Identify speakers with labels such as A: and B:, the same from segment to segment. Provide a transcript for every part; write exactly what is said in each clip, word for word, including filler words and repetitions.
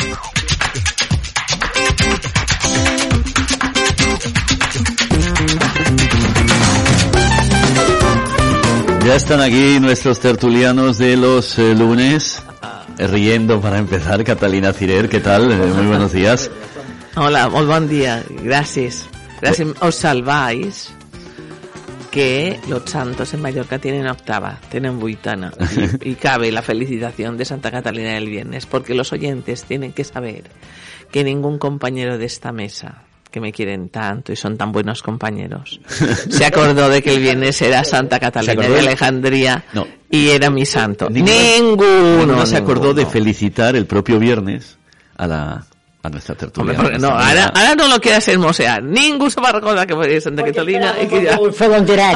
A: Ya están aquí nuestros tertulianos de los eh, lunes, eh, riendo para empezar. Catalina Cirer, ¿qué tal? Eh, muy buenos días.
B: Hola, muy buen día, gracias. Gracias, os salváis que los santos en Mallorca tienen octava, tienen buitana, y, y cabe la felicitación de Santa Catalina del Viernes, porque los oyentes tienen que saber que ningún compañero de esta mesa, que me quieren tanto y son tan buenos compañeros, se acordó de que el viernes era Santa Catalina de Alejandría no. y era mi santo. Ninguno,
A: ninguno, ninguno se acordó ninguno. de felicitar el propio viernes a la a nuestra tertulia.
B: Hombre, no, ahora, ahora no lo quieras hermosear. Ningún se va a recordar que fue Santa Oye, Catalina y que ya...
C: Fue en directo.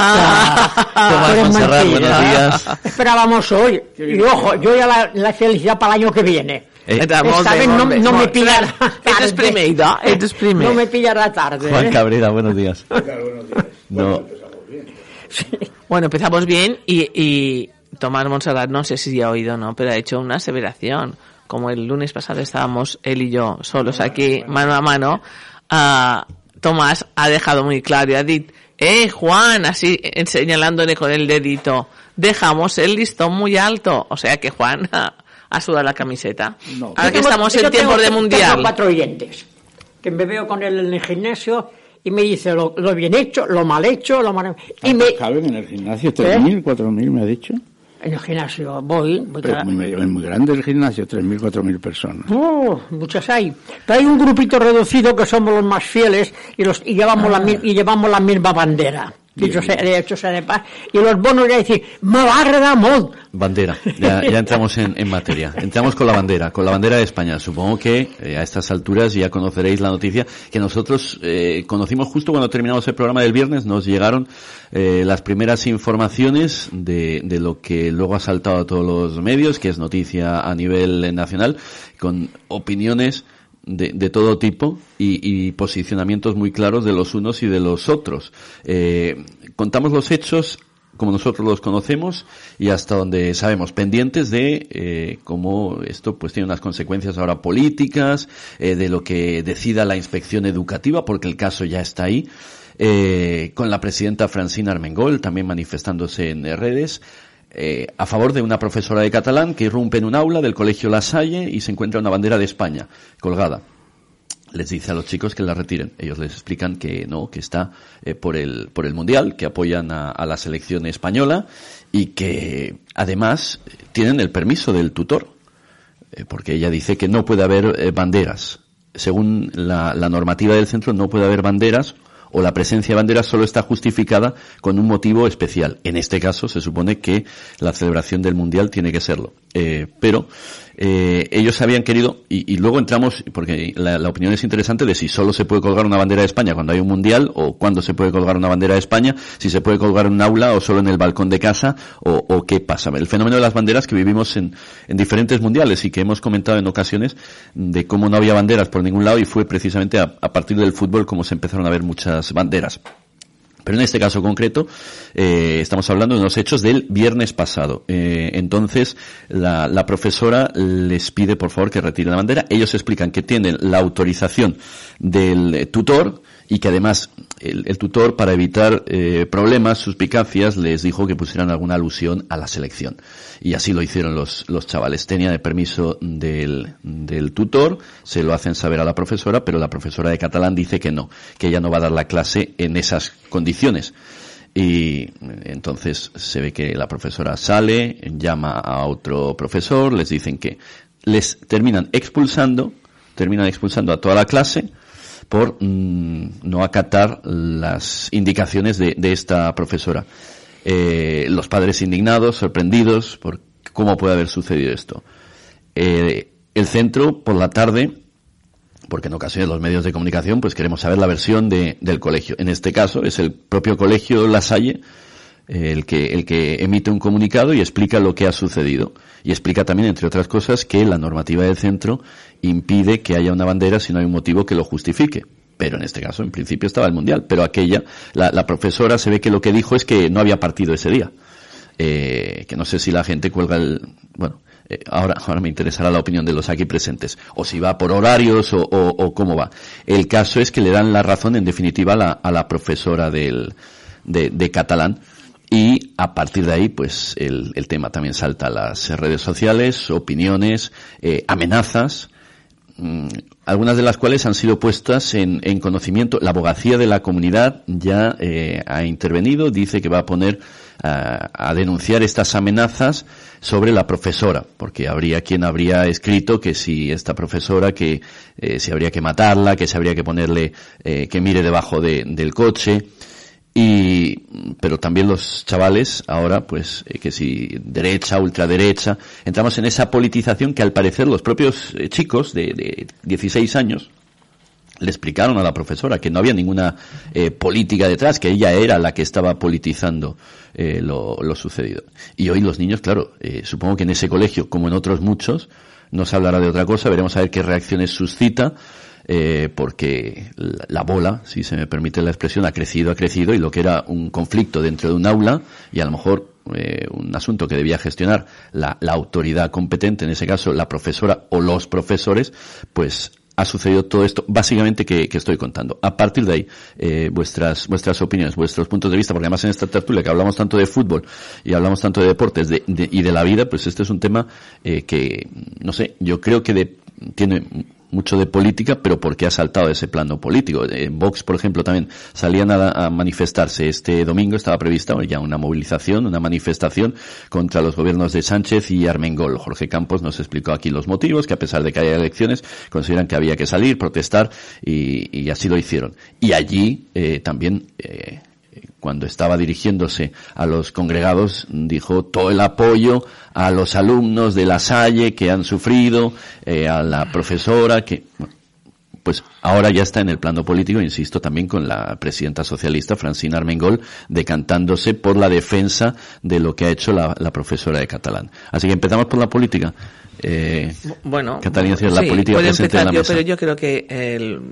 A: Ah, Montserrat, buenos días.
C: Esperábamos hoy. Y ojo, yo ya la, la felicidad para el año que viene.
A: Eh,
C: Esta vez no, no me pillará
B: tarde. Es primera, es primera.
C: No me pillará tarde.
A: Juan
C: ¿eh?
A: Cabrera, buenos días.
D: Buenos días.
A: No.
D: Bueno, empezamos bien.
B: Sí. Bueno, empezamos bien y, y Tomás Montserrat, no sé si ha oído o no, pero ha hecho una aseveración. Como el lunes pasado estábamos él y yo solos aquí, mano a mano, uh, Tomás ha dejado muy claro y ha dicho, eh, Juan, así señalándole con el dedito, dejamos el listón muy alto. O sea que Juan ha, ha sudado la camiseta. No. Ahora que
C: tengo,
B: estamos en tiempos
C: tengo,
B: de mundial.
C: Tengo cuatro oyentes que me veo con él en el gimnasio y me dice lo, lo bien hecho, lo mal hecho, lo mal... Y me...
D: ¿Caben en el gimnasio? ¿tres mil, ¿Eh? cuatro mil me ha dicho?
C: En el gimnasio voy. voy
D: Pero muy, es muy grande el gimnasio, tres mil, cuatro mil personas.
C: Oh, muchas hay. Pero hay un grupito reducido que somos los más fieles y los y llevamos, ah. la, y llevamos la misma bandera. Dicho sea, de hecho sea de paz. Y los bonos ya decir, me va a agradar molt.
A: Bandera, ya, ya entramos en, en materia. Entramos con la bandera, con la bandera de España. Supongo que eh, a estas alturas ya conoceréis la noticia que nosotros eh, conocimos justo cuando terminamos el programa del viernes. Nos llegaron eh, las primeras informaciones de, de lo que luego ha saltado a todos los medios, que es noticia a nivel nacional, con opiniones De, de todo tipo y, y posicionamientos muy claros de los unos y de los otros. Eh, contamos los hechos como nosotros los conocemos y hasta donde sabemos, pendientes de eh, cómo esto pues tiene unas consecuencias ahora políticas, eh, de lo que decida la inspección educativa, porque el caso ya está ahí, eh, con la presidenta Francina Armengol también manifestándose en redes, Eh, a favor de una profesora de catalán que irrumpe en un aula del colegio La Salle y se encuentra una bandera de España colgada. Les dice a los chicos que la retiren. Ellos les explican que no, que está eh, por el por el mundial, que apoyan a, a la selección española y que además tienen el permiso del tutor, eh, porque ella dice que no puede haber eh, banderas. Según la, la normativa del centro, no puede haber banderas, o la presencia de banderas solo está justificada con un motivo especial. En este caso se supone que la celebración del Mundial tiene que serlo. Eh, pero eh, ellos habían querido, y, y luego entramos, porque la, la opinión es interesante de si solo se puede colgar una bandera de España cuando hay un Mundial, o cuándo se puede colgar una bandera de España, si se puede colgar en un aula o solo en el balcón de casa, o, o qué pasa. El fenómeno de las banderas que vivimos en, en diferentes mundiales y que hemos comentado en ocasiones de cómo no había banderas por ningún lado y fue precisamente a, a partir del fútbol como se empezaron a ver muchas banderas. Pero en este caso concreto, eh, estamos hablando de los hechos del viernes pasado. Eh, entonces, la, la profesora les pide, por favor, que retiren la bandera. Ellos explican que tienen la autorización del tutor y que además el, el tutor, para evitar eh, problemas, suspicacias, les dijo que pusieran alguna alusión a la selección. Y así lo hicieron los, los chavales. Tenían el permiso del, del tutor, se lo hacen saber a la profesora, pero la profesora de catalán dice que no, que ella no va a dar la clase en esas condiciones. Y entonces se ve que la profesora sale, llama a otro profesor, les dicen que les terminan expulsando, terminan expulsando a toda la clase por mmm, no acatar las indicaciones de, de esta profesora. Eh, los padres indignados, sorprendidos por cómo puede haber sucedido esto. Eh, el centro, por la tarde, porque en ocasiones los medios de comunicación pues queremos saber la versión de, del colegio. En este caso es el propio colegio La Salle eh, el que el que emite un comunicado y explica lo que ha sucedido. Y explica también, entre otras cosas, que la normativa del centro impide que haya una bandera si no hay un motivo que lo justifique. Pero en este caso, en principio, estaba el Mundial. Pero aquella, la, la profesora se ve que lo que dijo es que no había partido ese día. Eh, que no sé si la gente cuelga el... Bueno, eh, ahora, ahora me interesará la opinión de los aquí presentes, o si va por horarios o, o, o cómo va. El caso es que le dan la razón, en definitiva, a la, a la profesora del, de, de catalán, y a partir de ahí, pues, el, el tema también salta a las redes sociales, opiniones, eh, amenazas, mmm, algunas de las cuales han sido puestas en, en conocimiento. La abogacía de la comunidad ya eh, ha intervenido, dice que va a poner a, a denunciar estas amenazas sobre la profesora, porque habría quien habría escrito que si esta profesora, que eh, si habría que matarla, que se habría que ponerle, eh, que mire debajo de, del coche. Y, pero también los chavales ahora, pues, eh, que si derecha, ultraderecha, entramos en esa politización que al parecer los propios eh, chicos de, de dieciséis años le explicaron a la profesora que no había ninguna eh, política detrás, que ella era la que estaba politizando eh, lo, lo sucedido. Y hoy los niños, claro, eh, supongo que en ese colegio, como en otros muchos, no se hablará de otra cosa, veremos a ver qué reacciones suscita. Eh, porque la, la bola, si se me permite la expresión, ha crecido, ha crecido, y lo que era un conflicto dentro de un aula, y a lo mejor eh, un asunto que debía gestionar la, la autoridad competente, en ese caso la profesora o los profesores, pues ha sucedido todo esto, básicamente, que, que estoy contando. A partir de ahí, eh, vuestras vuestras opiniones, vuestros puntos de vista, porque además en esta tertulia que hablamos tanto de fútbol y hablamos tanto de deportes de, de, y de la vida, pues este es un tema eh, que, no sé, yo creo que de, tiene mucho de política, pero porque ha saltado ese plano político. En Vox, por ejemplo, también salían a, a manifestarse este domingo, estaba prevista ya una movilización, una manifestación contra los gobiernos de Sánchez y Armengol. Jorge Campos nos explicó aquí los motivos, que a pesar de que haya elecciones, consideran que había que salir, protestar, y, y así lo hicieron. Y allí eh, también, eh, cuando estaba dirigiéndose a los congregados, dijo todo el apoyo a los alumnos de La Salle que han sufrido, eh, a la profesora que, bueno, pues ahora ya está en el plano político, insisto, también con la presidenta socialista Francina Armengol decantándose por la defensa de lo que ha hecho la, la profesora de catalán. Así que empezamos por la política. Eh,
B: bueno,
A: Catalina,
B: sí,
A: la política
B: puede
A: presente
B: empezar
A: en la
B: yo,
A: mesa.
B: pero yo creo que el,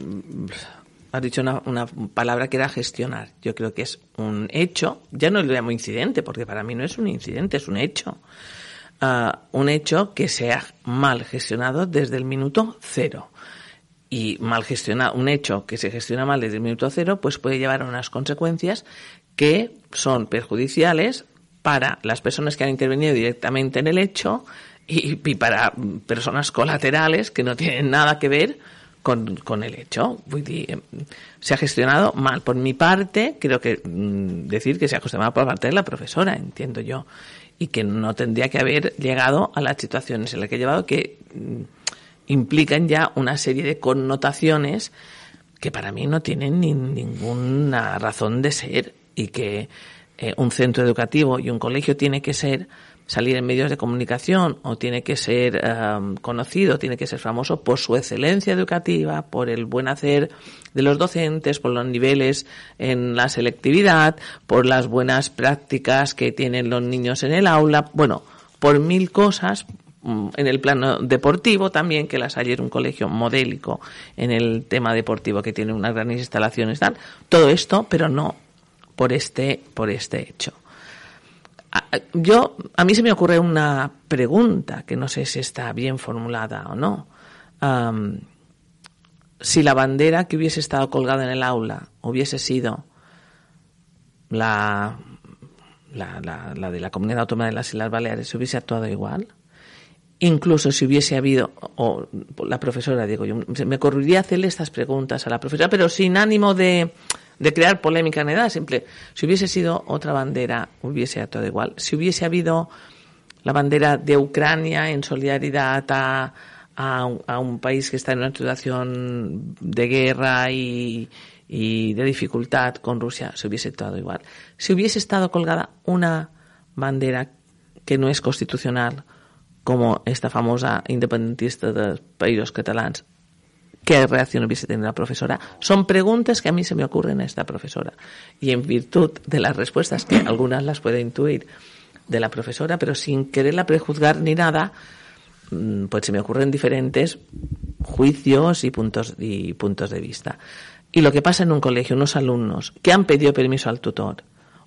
B: has dicho una, una palabra que era gestionar. Yo creo que es un hecho, ya no lo llamo incidente, porque para mí no es un incidente, es un hecho. Uh, un hecho que se ha mal gestionado desde el minuto cero. Y mal gestionado, un hecho que se gestiona mal desde el minuto cero, pues puede llevar a unas consecuencias que son perjudiciales para las personas que han intervenido directamente en el hecho y, y para personas colaterales que no tienen nada que ver con, con el hecho. Se ha gestionado mal. Por mi parte, creo que mmm, decir que se ha gestionado por parte de la profesora, entiendo yo, y que no tendría que haber llegado a las situaciones en las que ha llevado, que mmm, implican ya una serie de connotaciones que para mí no tienen ni, ninguna razón de ser, y que eh, un centro educativo y un colegio tiene que ser, salir en medios de comunicación, o tiene que ser um, conocido, tiene que ser famoso por su excelencia educativa, por el buen hacer de los docentes, por los niveles en la selectividad, por las buenas prácticas que tienen los niños en el aula, bueno, por mil cosas. En el plano deportivo también, que La Salle es un colegio modélico en el tema deportivo, que tiene unas grandes instalaciones, tal, todo esto, pero no por este, por este hecho. Yo, a mí se me ocurre una pregunta que no sé si está bien formulada o no. Um, si la bandera que hubiese estado colgada en el aula hubiese sido la, la, la, la de la Comunidad Autónoma de las Islas Baleares, ¿se hubiese actuado igual? Incluso si hubiese habido, o la profesora, digo yo, me ocurriría hacerle estas preguntas a la profesora, pero sin ánimo de, de crear polémica ni nada, simple. Si hubiese sido otra bandera, hubiese actuado igual. Si hubiese habido la bandera de Ucrania en solidaridad a, a, un, a un país que está en una situación de guerra y, y de dificultad con Rusia, se hubiese actuado igual. Si hubiese estado colgada una bandera que no es constitucional, como esta famosa independentista dels Països Catalans, ¿qué reacción hubiese tenido la profesora? Son preguntas que a mí se me ocurren a esta profesora. Y en virtud de las respuestas, que algunas las puede intuir de la profesora, pero sin quererla prejuzgar ni nada, pues se me ocurren diferentes juicios y puntos, y puntos de vista. Y lo que pasa en un colegio, unos alumnos que han pedido permiso al tutor,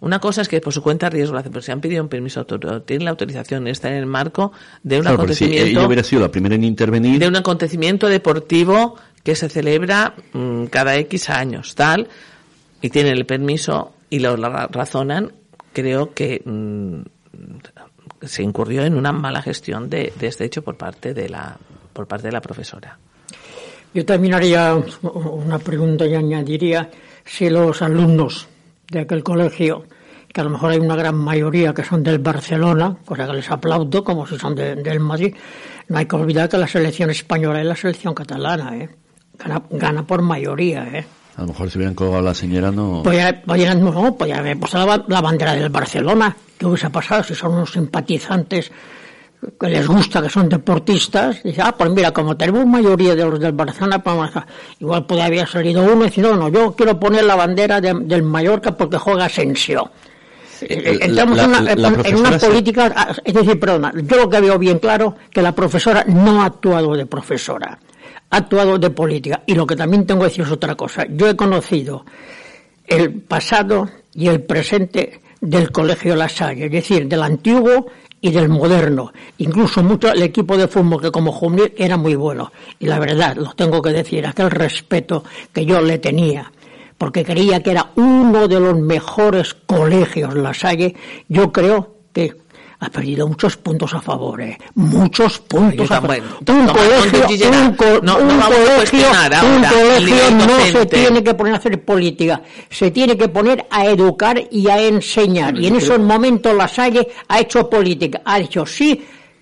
B: Una cosa es que por su cuenta riesgo lo hace, pero si han pedido un permiso, tienen la autorización, está en el marco de un
A: claro,
B: acontecimiento.
A: Si ella hubiera sido la primera en intervenir.
B: De un acontecimiento deportivo que se celebra mmm, cada X años, tal, y tienen el permiso y lo razonan, creo que mmm, se incurrió en una mala gestión de, de este hecho por parte de la por parte de la profesora.
C: Yo también haría una pregunta y añadiría si los alumnos de aquel colegio, que a lo mejor hay una gran mayoría que son del Barcelona, cosa que les aplaudo, como si son de, del Madrid, no hay que olvidar que la selección española es la selección catalana, ¿eh? Gana, gana por mayoría, ¿eh?
A: A lo mejor si hubieran colgado a la señora no...
C: Podría, podría, no, podría haber puesto la, la bandera del Barcelona. ¿Qué hubiese pasado si son unos simpatizantes que les gusta, que son deportistas? Dice, ah, pues mira, como tenemos mayoría de los del Barcelona, pues igual podría haber salido uno y decir, no, no, yo quiero poner la bandera de, del Mallorca porque juega Asensio. Entramos la, en una, la, la en una política, es decir, perdona, yo lo que veo bien claro, que la profesora no ha actuado de profesora, ha actuado de política. Y lo que también tengo que decir es otra cosa. Yo he conocido el pasado y el presente del Colegio La Salle, es decir, del antiguo y del moderno. Incluso mucho el equipo de fútbol, que como juvenil era muy bueno. Y la verdad, lo tengo que decir, aquel respeto que yo le tenía, porque creía que era uno de los mejores colegios La Salle, yo creo que ha perdido muchos puntos a favor, ¿eh? Muchos puntos a favor. Un colegio, un, co no, un no colegio, un colegio no se tiene que poner a hacer política, se tiene que poner a educar y a enseñar. Y en esos momentos La Salle ha hecho política, ha dicho sí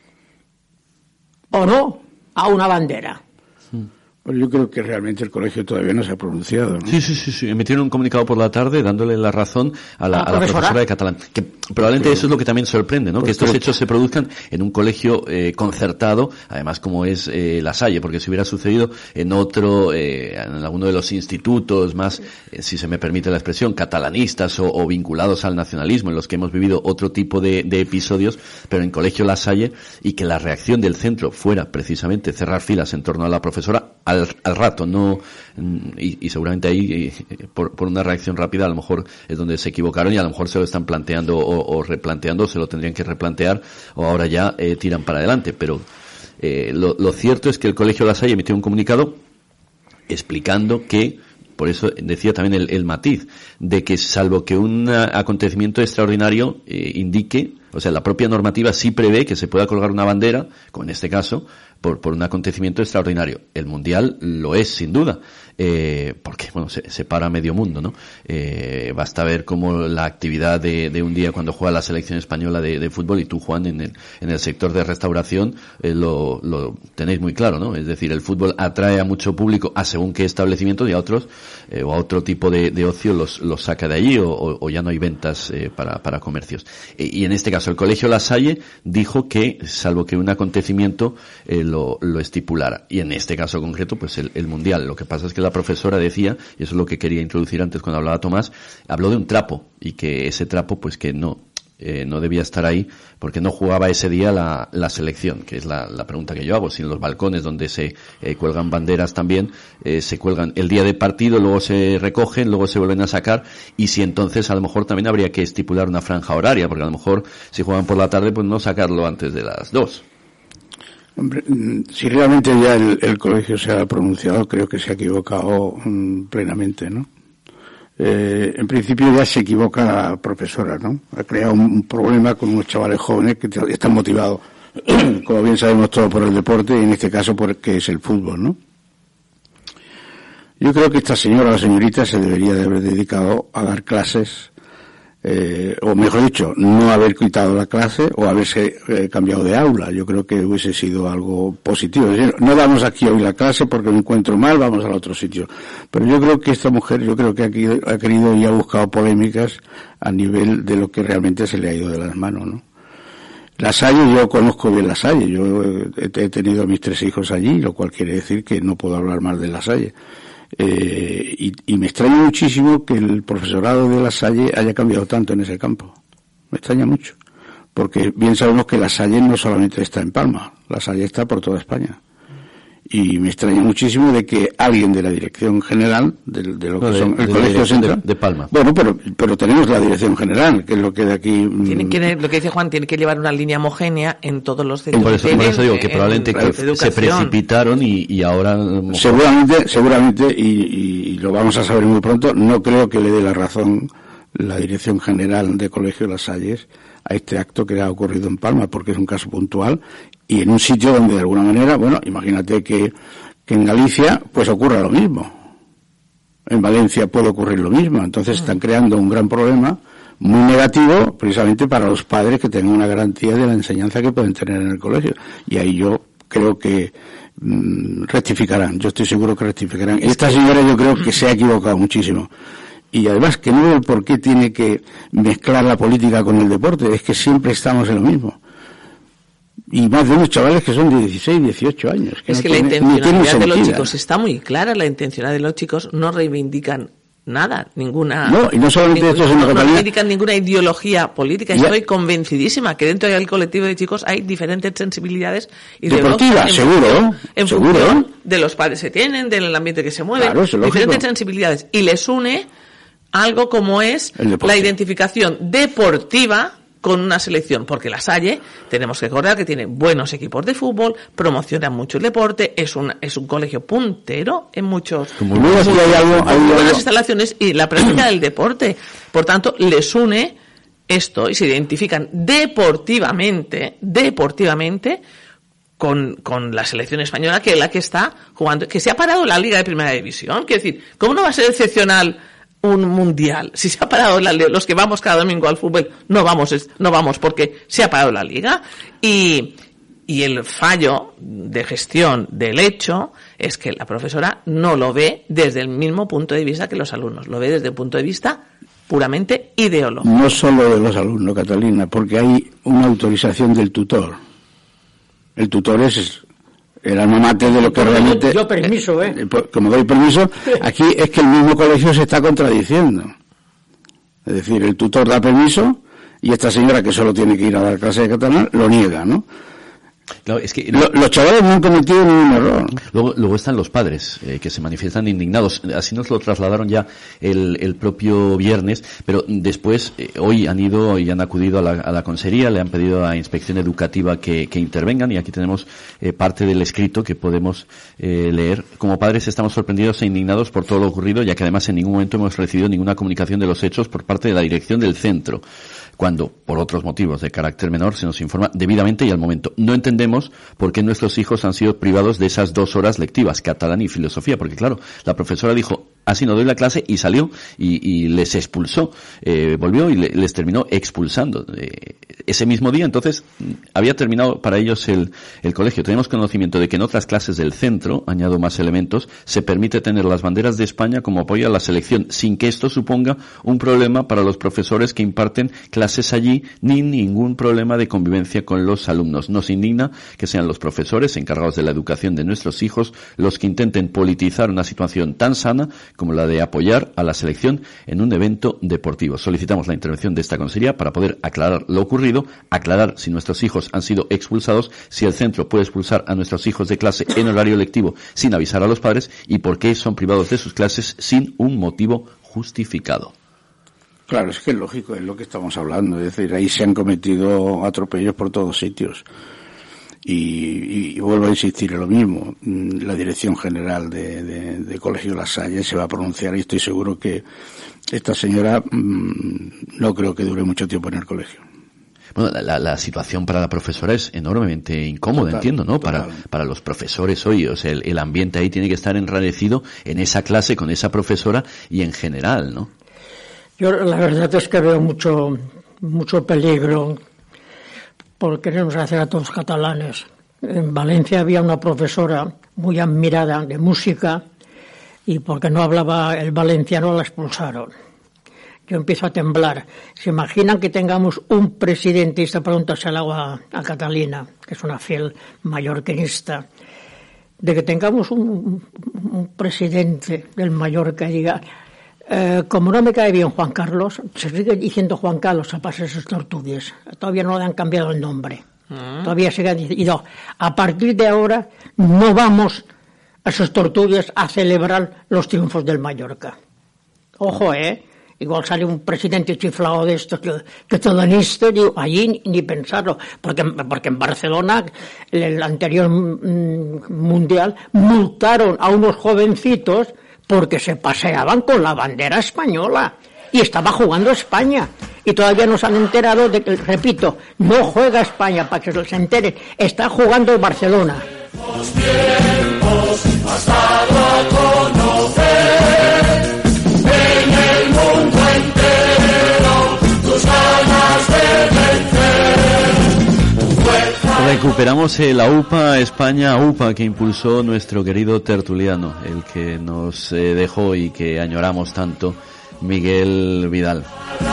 C: o no a una bandera.
D: Pues yo creo que realmente el colegio todavía no se ha pronunciado, ¿no?
A: Sí, sí, sí, sí. Emitieron un comunicado por la tarde dándole la razón a la, a la profesora de catalán. Que probablemente eso es lo que también sorprende, ¿no? Que estos hechos se produzcan en un colegio eh, concertado, además como es eh, La Salle, porque si hubiera sucedido en otro, eh, en alguno de los institutos más, eh, si se me permite la expresión, catalanistas o, o vinculados al nacionalismo, en los que hemos vivido otro tipo de, de episodios, pero en Colegio La Salle, y que la reacción del centro fuera precisamente cerrar filas en torno a la profesora, Al, al rato, no, y, y seguramente ahí, por, por una reacción rápida, a lo mejor es donde se equivocaron y a lo mejor se lo están planteando o, o replanteando, se lo tendrían que replantear, o ahora ya eh, tiran para adelante. Pero eh, lo, lo cierto es que el Colegio La Salle emitió un comunicado explicando que, por eso decía también el, el matiz, de que salvo que un acontecimiento extraordinario eh, indique, o sea, la propia normativa sí prevé que se pueda colgar una bandera, como en este caso, por, por un acontecimiento extraordinario. El Mundial lo es, sin duda, eh, porque, bueno, se, se para medio mundo, ¿no? Eh, basta ver cómo la actividad de, de un día cuando juega la selección española de, de fútbol, y tú, Juan, en el, en el sector de restauración, eh, lo, lo tenéis muy claro, ¿no? Es decir, el fútbol atrae a mucho público a según qué establecimientos, y a otros, eh, o a otro tipo de, de ocio los, los saca de allí, o, o, o ya no hay ventas eh, para, para comercios. Eh, y en este caso, el Colegio La Salle dijo que, salvo que un acontecimiento eh, lo, lo estipulara. Y en este caso concreto, pues el, el Mundial. Lo que pasa es que la profesora decía, y eso es lo que quería introducir antes cuando hablaba Tomás, habló de un trapo, y que ese trapo, pues que no, eh, no debía estar ahí, porque no jugaba ese día la, la selección, que es la, la pregunta que yo hago. Si en los balcones donde se eh, cuelgan banderas también, eh, se cuelgan el día de partido, luego se recogen, luego se vuelven a sacar, y si entonces a lo mejor también habría que estipular una franja horaria, porque a lo mejor si juegan por la tarde, pues no sacarlo antes de las dos.
D: Hombre, si realmente ya el, el colegio se ha pronunciado, creo que se ha equivocado um, plenamente, ¿no? Eh, en principio ya se equivoca la profesora, ¿no? Ha creado un, un problema con unos chavales jóvenes que están motivados, como bien sabemos todos, por el deporte, y en este caso porque es el fútbol, ¿no? Yo creo que esta señora, la señorita, se debería de haber dedicado a dar clases, eh, o mejor dicho, no haber quitado la clase o haberse eh, cambiado de aula. Yo creo que hubiese sido algo positivo. Es decir, no damos aquí hoy la clase porque me encuentro mal, vamos al otro sitio. Pero yo creo que esta mujer, yo creo que aquí ha querido y ha buscado polémicas a nivel de lo que realmente se le ha ido de las manos, ¿no? La Salle, yo conozco bien La Salle, yo he, he tenido a mis tres hijos allí, lo cual quiere decir que no puedo hablar mal de La Salle. Eh, y, y me extraña muchísimo que el profesorado de La Salle haya cambiado tanto en ese campo. Me extraña mucho. Porque bien sabemos que La Salle no solamente está en Palma, La Salle está por toda España. Y me extraña muchísimo de que alguien de la dirección general, de, de lo que
A: no, de,
D: son
A: de
D: el
A: la
D: Colegio Central...
A: De, de Palma.
D: Bueno, pero, pero tenemos la dirección general, que es lo que de aquí...
B: Tiene que, lo que dice Juan, tiene que llevar una línea homogénea en todos los centros.
A: Por eso, por eso digo que
B: en,
A: probablemente
B: en,
A: que se precipitaron y, y ahora...
D: Seguramente, seguramente, y, y, y lo vamos a saber muy pronto, no creo que le dé la razón la dirección general de Colegio Las Salles a este acto que ha ocurrido en Palma, porque es un caso puntual y en un sitio donde de alguna manera, bueno, imagínate que que en Galicia pues ocurra lo mismo, en Valencia puede ocurrir lo mismo, entonces están creando un gran problema muy negativo precisamente para los padres que tengan una garantía de la enseñanza que pueden tener en el colegio, y ahí yo creo que mmm, rectificarán, yo estoy seguro que rectificarán. Esta señora yo creo que se ha equivocado muchísimo, y además que no veo por qué tiene que mezclar la política con el deporte, es que siempre estamos en lo mismo. Y más de unos chavales que son de dieciséis, dieciocho años. Que
B: es
D: no
B: que
D: tiene,
B: la intencionalidad de los
D: sentido.
B: chicos está muy clara, la intencionalidad de los chicos no reivindican nada, ninguna...
D: No, y no solamente
B: ninguna,
D: esto, sino que
B: no
D: también...
B: reivindican ninguna ideología política. Ya. Estoy convencidísima que dentro del colectivo de chicos hay diferentes sensibilidades
D: deportivas,
B: en
D: seguro,
B: función, en
D: seguro.
B: función de los padres que tienen, del ambiente que se mueve,
D: claro,
B: diferentes
D: lógico.
B: sensibilidades. Y les une algo como es la identificación deportiva con una selección, porque la Salle, tenemos que recordar que tiene buenos equipos de fútbol, promociona mucho el deporte, es un es un colegio puntero en muchos
D: Como muy, muy, hay algo, hay
B: buenas
D: algo.
B: instalaciones y la práctica del deporte. Por tanto, les une esto y se identifican deportivamente, deportivamente con, con la selección española, que es la que está jugando, que se ha parado la Liga de Primera División. Quiero decir, ¿cómo no va a ser excepcional un mundial? Si se ha parado la, los que vamos cada domingo al fútbol, no vamos, no vamos porque se ha parado la liga. Y, y el fallo de gestión del hecho es que la profesora no lo ve desde el mismo punto de vista que los alumnos, lo ve desde el punto de vista puramente ideológico.
D: No solo de los alumnos, Catalina, porque hay una autorización del tutor. El tutor es el alma mater de lo que realmente...
C: Yo permiso, ¿eh?
D: Como doy permiso, aquí es que el mismo colegio se está contradiciendo. Es decir, el tutor da permiso y esta señora, que solo tiene que ir a dar clase de catalán, lo niega, ¿no?
A: Claro, es que
D: Lo, los chavales no han cometido ningún error.
A: Luego, luego están los padres, eh, que se manifiestan indignados. Así nos lo trasladaron ya el, el propio viernes, pero después, eh, hoy han ido y han acudido a la, a la consejería, le han pedido a Inspección Educativa que, que intervengan, y aquí tenemos eh, parte del escrito que podemos eh, leer. Como padres estamos sorprendidos e indignados por todo lo ocurrido, ya que además en ningún momento hemos recibido ninguna comunicación de los hechos por parte de la dirección del centro, cuando, por otros motivos de carácter menor, se nos informa debidamente y al momento. No entendemos por qué nuestros hijos han sido privados de esas dos horas lectivas, catalán y filosofía, porque claro, la profesora dijo, así no doy la clase, y salió, y, y les expulsó, eh, volvió y le, les terminó expulsando. Eh, ese mismo día, entonces, había terminado para ellos el, el colegio. Tenemos conocimiento de que en otras clases del centro, añado más elementos, se permite tener las banderas de España como apoyo a la selección, sin que esto suponga un problema para los profesores que imparten clases allí, ni ningún problema de convivencia con los alumnos. Nos indigna que sean los profesores encargados de la educación de nuestros hijos los que intenten politizar una situación tan sana como la de apoyar a la selección en un evento deportivo. Solicitamos la intervención de esta consejería para poder aclarar lo ocurrido, aclarar si nuestros hijos han sido expulsados, si el centro puede expulsar a nuestros hijos de clase en horario lectivo sin avisar a los padres, y por qué son privados de sus clases sin un motivo justificado.
D: Claro, es que es lógico, es lo que estamos hablando. Es decir, ahí se han cometido atropellos por todos sitios. Y, y vuelvo a insistir en lo mismo. La Dirección General de, de, de Colegio La Salle se va a pronunciar, y estoy seguro que esta señora mmm, no creo que dure mucho tiempo en el colegio.
A: Bueno, la, la situación para la profesora es enormemente incómoda, total, entiendo, ¿no? Para, para los profesores hoy, o sea, el, el ambiente ahí tiene que estar enrarecido en esa clase, con esa profesora y en general, ¿no?
C: Yo la verdad es que veo mucho, mucho peligro por querernos hacer a todos catalanes. En Valencia había una profesora muy admirada de música, y porque no hablaba el valenciano la expulsaron. Yo empiezo a temblar. ¿Se imaginan que tengamos un presidente, y esta pregunta se la hago a, a Catalina, que es una fiel mallorquinista, de que tengamos un, un presidente del Mallorca y diga, eh, como no me cae bien Juan Carlos, se sigue diciendo Juan Carlos a Pases Tortugues, todavía no le han cambiado el nombre, uh-huh. Todavía sigue diciendo, y no, a partir de ahora no vamos a sus tortugas a celebrar los triunfos del Mallorca. Ojo, ¿eh? Igual sale un presidente chiflado de estos que, que catalanista, digo, allí ni, ni pensarlo, porque, porque en Barcelona, el, el anterior mm, mundial, multaron a unos jovencitos porque se paseaban con la bandera española y estaba jugando España. Y todavía no se han enterado de que, repito, no juega España, para que se enteren, está jugando Barcelona. Los tiempos has dado a conocer en el mundo entero tus ganas
A: de vencer. Recuperamos eh, la U P A España U P A que impulsó nuestro querido tertuliano, el que nos eh, dejó y que añoramos tanto, Miguel Vidal.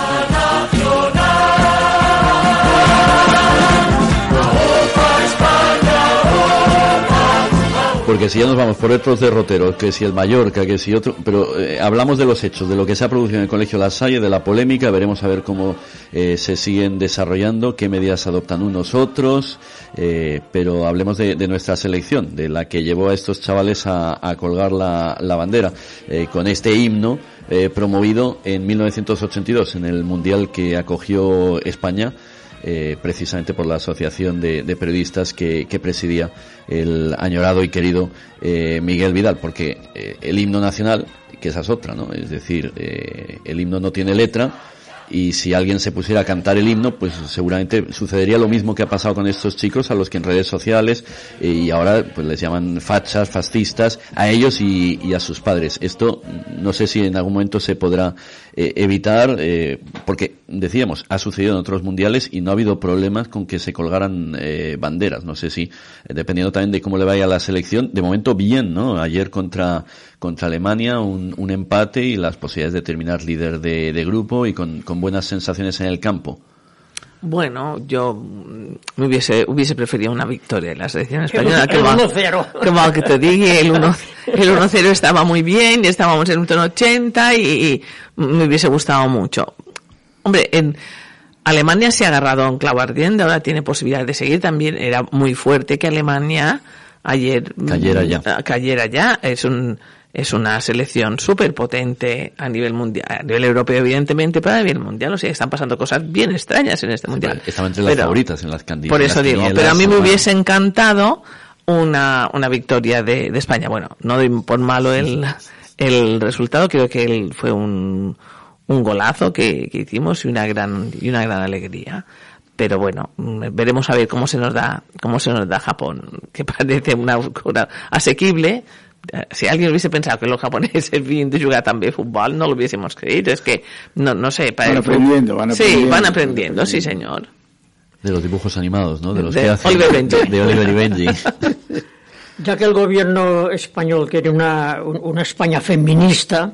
A: Porque si ya nos vamos por otros derroteros, que si el Mallorca, que si otro, pero eh, hablamos de los hechos, de lo que se ha producido en el Colegio La Salle, de la polémica, veremos a ver cómo eh, se siguen desarrollando, qué medidas adoptan unos otros, eh, pero hablemos de, de nuestra selección, de la que llevó a estos chavales a, a colgar la, la bandera, eh, con este himno eh, promovido en mil novecientos ochenta y dos, en el Mundial que acogió España, Eh, precisamente por la asociación de, de periodistas que, que presidía el añorado y querido eh, Miguel Vidal, porque eh, el himno nacional, que esa es otra, ¿no? Es decir, eh, el himno no tiene letra, y si alguien se pusiera a cantar el himno, pues seguramente sucedería lo mismo que ha pasado con estos chicos, a los que en redes sociales eh, y ahora pues les llaman fachas, fascistas, a ellos y, y a sus padres. Esto no sé si en algún momento se podrá eh, evitar, eh, porque decíamos, ha sucedido en otros mundiales y no ha habido problemas con que se colgaran eh, banderas. No sé si, eh, dependiendo también de cómo le vaya a la selección, de momento bien, ¿no? Ayer contra contra Alemania un, un empate y las posibilidades de terminar líder de, de grupo y con, con buenas sensaciones en el campo.
B: Bueno, yo me hubiese hubiese preferido una victoria en la selección española. Que uno cero. Como que te dije, el uno cero estaba muy bien, y estábamos en un tono ochenta y, y me hubiese gustado mucho. Hombre, en Alemania se ha agarrado a un clavo ardiente, ahora tiene posibilidades de seguir. También era muy fuerte que Alemania ayer
A: cayera ya.
B: Cayera ya. Es un Es una selección súper potente a nivel mundial, a nivel europeo evidentemente, pero a nivel mundial, o sea, están pasando cosas bien extrañas en este mundial.
A: Estaban entre las pero, favoritas en las candidatas.
B: Por eso digo, pero a mí me hubiese encantado una una victoria de, de España. Bueno, no doy por malo el el resultado, creo que él fue un un golazo que, que hicimos y una gran y una gran alegría. Pero bueno, veremos a ver cómo se nos da cómo se nos da Japón, que parece una, una asequible. Si alguien hubiese pensado que los japoneses vienen de jugar también fútbol, no lo hubiésemos creído. Es que, no no sé. Para
D: van, aprendiendo, van aprendiendo.
B: Sí, van aprendiendo, sí señor.
A: De los dibujos animados, ¿no? De los
B: de
A: que hacen.
B: Oliver Benji.
A: De, de Oliver y Benji.
C: Ya que el gobierno español quiere una, una España feminista,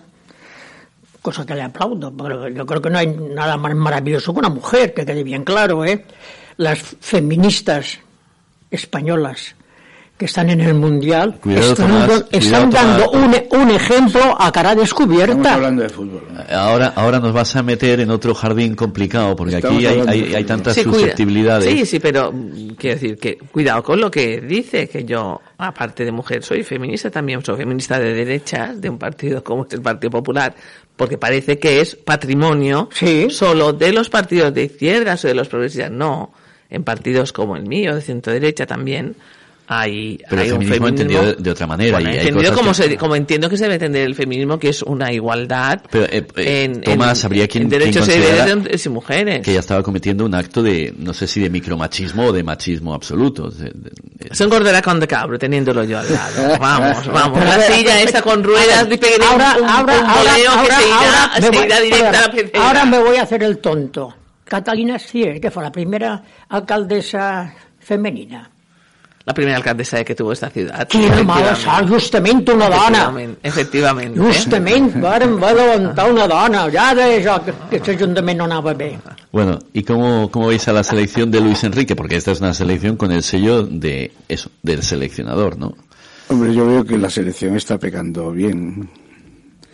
C: cosa que le aplaudo, pero yo creo que no hay nada más maravilloso que una mujer, que quede bien claro, ¿eh? Las feministas españolas que están en el Mundial
A: cuidado,
C: están,
A: Tomás,
C: do, están
A: cuidado,
C: dando un, un ejemplo a cara descubierta.
D: Estamos hablando de fútbol.
A: Ahora, ahora nos vas a meter en otro jardín complicado, porque Estamos aquí hay, hay, hay tantas
B: sí,
A: susceptibilidades.
B: Sí, sí, pero quiero decir que cuidado con lo que dice, que yo, aparte de mujer, soy feminista también, soy feminista de derechas, de un partido como es el Partido Popular, porque parece que es patrimonio
C: sí.
B: solo de los partidos de izquierdas o de los progresistas. No, en partidos como el mío, de centro derecha también, hay,
A: pero
B: hay
A: el
B: un
A: feminismo
B: feminismo
A: entendido de, de otra manera.
B: Bueno,
A: y hay
B: entendido como,
A: que...
B: se, como entiendo que se debe entender el feminismo, que es una igualdad.
A: Pero, eh, eh,
B: en,
A: Tomás,
B: en,
A: habría quien,
B: en derechos
A: quien
B: de hombres y mujeres.
A: Que ya estaba cometiendo un acto de, no sé si de micromachismo o de machismo absoluto. De, de, de...
B: Se engordará con de cabro, teniéndolo yo al lado. Vamos, vamos. La silla esta con ruedas, y pegué
C: ahora,
B: un, un,
C: ahora,
B: un
C: ahora,
B: boleo
C: ahora,
B: que se irá,
C: ahora,
B: se
C: voy,
B: irá directa a la pecera.
C: Ahora me voy a hacer el tonto. Catalina Stier, que fue la primera alcaldesa femenina.
B: La primera alcaldesa de que tuvo esta ciudad.
C: Quina mala sal, justament una dona.
B: Efectivament, efectivament.
C: Justament, varen va levantar una dona, ja d'això, que, que aquest ajuntament no anava bé.
A: Bueno, ¿y cómo, cómo veis a la selección de Luis Enrique? Porque esta es una selección con el sello de eso, del seleccionador, ¿no?
D: Hombre, yo veo que la selección está pegando bien.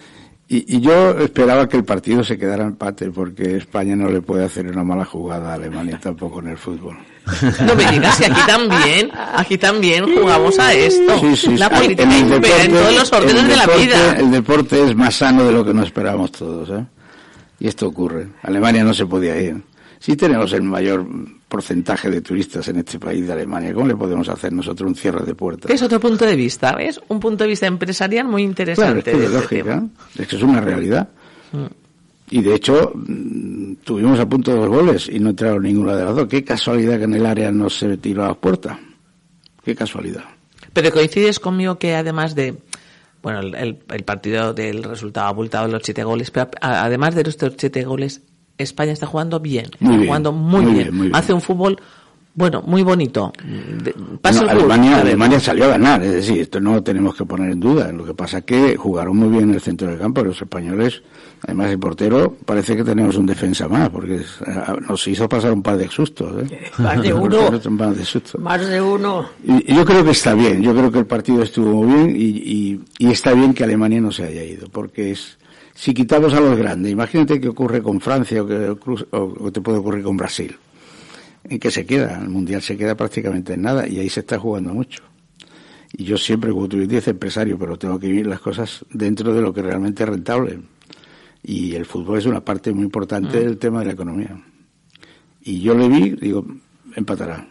D: Y, y yo esperaba que el partido se quedara empate, porque España no le puede hacer una mala jugada a Alemania tampoco en el fútbol.
B: No me digas que aquí también, aquí también jugamos a esto.
D: Sí, sí,
B: la
D: sí.
B: política
D: En el
B: impera
D: deporte,
B: en todos los órdenes de la
D: deporte,
B: vida.
D: El deporte es más sano de lo que nos esperábamos todos, ¿eh? Y esto ocurre. Alemania no se podía ir. Sí tenemos el mayor porcentaje de turistas en este país de Alemania. ¿Cómo le podemos hacer nosotros un cierre de puertas?
B: Es otro punto de vista, ¿ves? Un punto de vista empresarial muy interesante.
D: Claro, es que es
B: de este
D: lógica.
B: tema.
D: Es que es una realidad.
B: Mm.
D: Y de hecho, tuvimos a punto dos goles y no entraron ninguna de las dos. Qué casualidad que en el área no se tiró a las puertas. Qué casualidad.
B: Pero coincides conmigo que además de, bueno, el, el, el partido del resultado abultado de los siete goles, pero a, además de estos siete goles, España está jugando bien,
D: Muy
B: está
D: bien,
B: jugando muy,
D: muy
B: bien.
D: bien, muy bien.
B: Hace un fútbol, bueno, muy bonito. De, pasa
D: Bueno,
B: el fútbol,
D: Alemania,
B: a ver.
D: Alemania salió a ganar, es decir, esto no lo tenemos que poner en duda. Lo que pasa es que jugaron muy bien en el centro del campo los españoles. Además, el portero parece que tenemos un defensa más, porque nos hizo pasar un par de sustos, ¿eh?
C: Más de uno.
D: Un par de sustos.
C: Más de uno.
D: Y, y yo creo que está bien, yo creo que el partido estuvo muy bien y, y, y está bien que Alemania no se haya ido, porque es, si quitamos a los grandes, imagínate qué ocurre con Francia o que o te puede ocurrir con Brasil. ¿En qué se queda? El Mundial se queda prácticamente en nada y ahí se está jugando mucho. Y yo siempre, como tú dices, empresario, pero tengo que vivir las cosas dentro de lo que realmente es rentable. Y el fútbol es una parte muy importante mm. del tema de la economía. Y yo le vi, digo, empatará.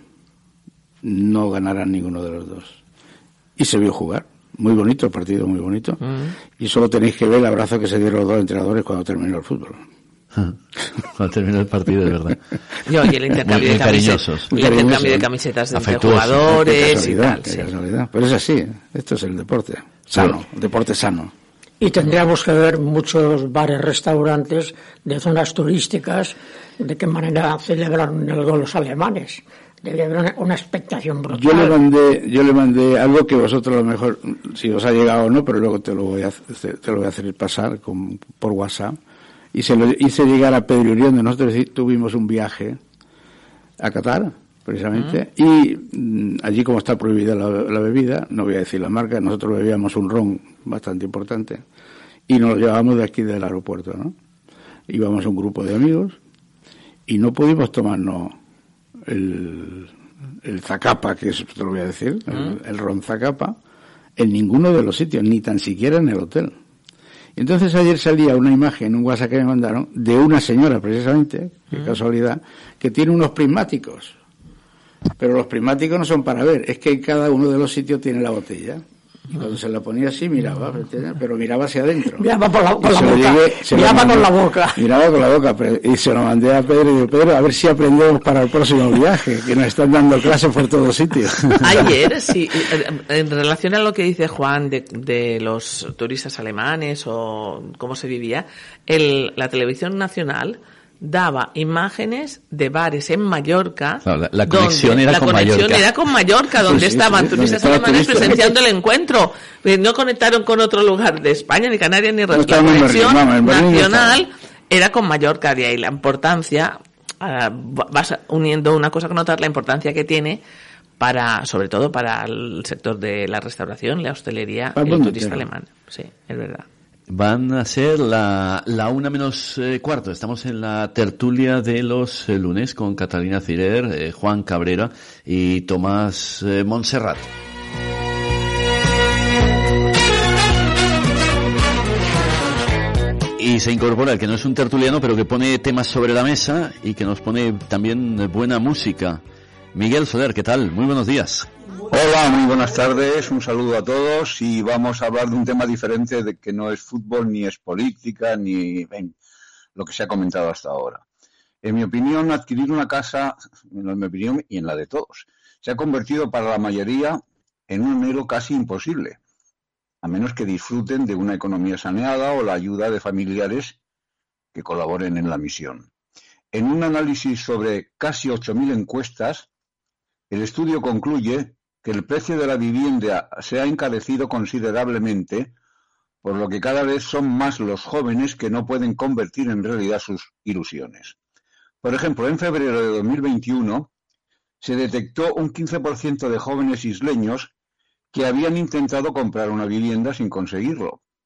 D: No ganarán ninguno de los dos. Y se vio jugar. Muy bonito el partido, muy bonito. Mm. Y solo tenéis que ver el abrazo que se dieron los dos entrenadores cuando terminó el fútbol.
A: Cuando terminó el partido, de verdad.
B: Yo, y el intercambio,
A: muy,
B: de,
A: muy
B: camisetas, el intercambio de camisetas entre jugadores y tal.
D: Sí. Pero es así, esto es el deporte. Sano, el deporte sano.
C: Y tendríamos que ver muchos bares, restaurantes de zonas turísticas, de qué manera celebran el gol los alemanes. Debe haber una expectación brutal.
D: Yo le mandé, yo le mandé algo que vosotros a lo mejor, si os ha llegado o no, pero luego te lo voy a, te lo voy a hacer pasar con, por WhatsApp. Y se lo hice llegar a Pedro Uriondo. Nosotros tuvimos un viaje a Qatar, precisamente, uh-huh. y mm, allí, como está prohibida la, la bebida, no voy a decir la marca, nosotros bebíamos un ron bastante importante y nos lo llevábamos de aquí del aeropuerto, ¿no? Íbamos un grupo de amigos y no pudimos tomarnos el, el Zacapa, que es, te lo voy a decir, uh-huh. el, el ron Zacapa, en ninguno de los sitios, ni tan siquiera en el hotel. Entonces ayer salía una imagen, un WhatsApp que me mandaron, de una señora precisamente, qué casualidad, que tiene unos prismáticos. Pero los prismáticos no son para ver, es que en cada uno de los sitios tiene la botella. Y cuando se la ponía así miraba, pero miraba hacia adentro.
C: Miraba por la, con la
D: boca.
C: Llegué, miraba mandé, con la boca.
D: Miraba con la boca, pero, y se lo mandé a Pedro y digo, Pedro, a ver si aprendemos para el próximo viaje, que nos están dando clases por todos sitios.
B: Ayer, sí, en relación a lo que dice Juan de, de los turistas alemanes o cómo se vivía, el, la televisión nacional daba imágenes de bares en Mallorca.
A: Claro, la, la conexión era
B: la
A: con
B: conexión
A: Mallorca.
B: era con Mallorca, donde sí, sí, estaban sí, turistas alemanes turista. presenciando el encuentro. No conectaron con otro lugar de España, ni Canarias, ni resto. La conexión nacional era con Mallorca, de ahí la importancia, uh, vas uniendo una cosa con otra, la importancia que tiene para, sobre todo para el sector de la restauración, la hostelería y el turista alemán. Sí, es verdad.
A: Van a ser la, la una menos eh, cuarto. Estamos en la tertulia de los eh, lunes con Catalina Cirer, eh, Juan Cabrera y Tomás eh, Montserrat. Y se incorpora el que no es un tertuliano, pero que pone temas sobre la mesa y que nos pone también buena música. Miguel Soler, ¿qué tal? Muy buenos días.
E: Hola, muy buenas tardes, un saludo a todos y vamos a hablar de un tema diferente, de que no es fútbol, ni es política, ni en lo que se ha comentado hasta ahora. En mi opinión, adquirir una casa, en mi opinión y en la de todos, se ha convertido para la mayoría en un anhelo casi imposible, a menos que disfruten de una economía saneada o la ayuda de familiares que colaboren en la misión. En un análisis sobre casi ocho mil encuestas, el estudio concluye que el precio de la vivienda se ha encarecido considerablemente, por lo que cada vez son más los jóvenes que no pueden convertir en realidad sus ilusiones. Por ejemplo, en febrero de dos mil veintiuno se detectó un quince por ciento de jóvenes isleños que habían intentado comprar una vivienda sin conseguirlo,